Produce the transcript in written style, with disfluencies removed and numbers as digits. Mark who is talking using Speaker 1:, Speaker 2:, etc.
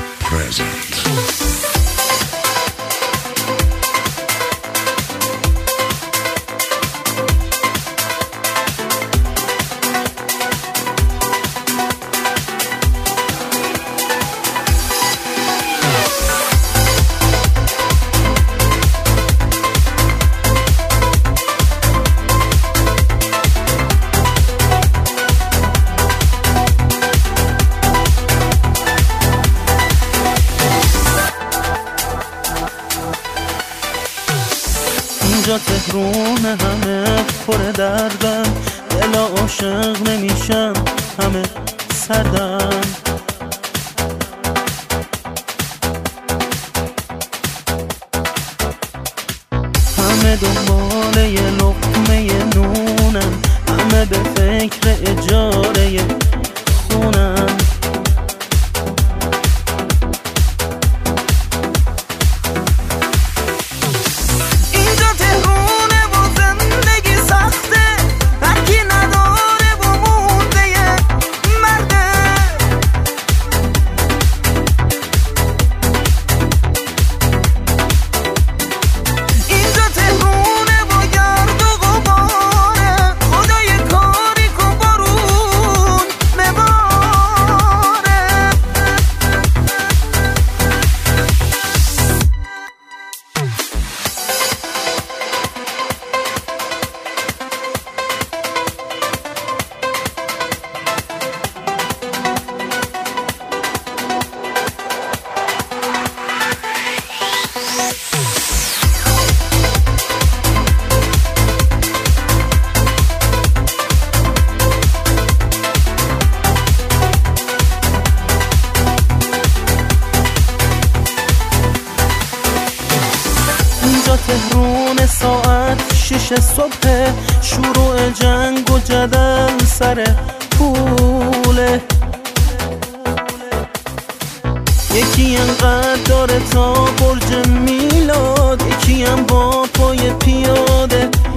Speaker 1: present.
Speaker 2: اینجا تهرون همه پر دردن، دل عاشق نمیشم همه سردن. همه دنبال یه لقمه نونن، همه به فکر اجاره خونن. تهرون ساعت 6 صبح، شروع جنگ و جدل سر پوله. یکی انقدر داره تا برج میلاد، یکی هم با پای پیاده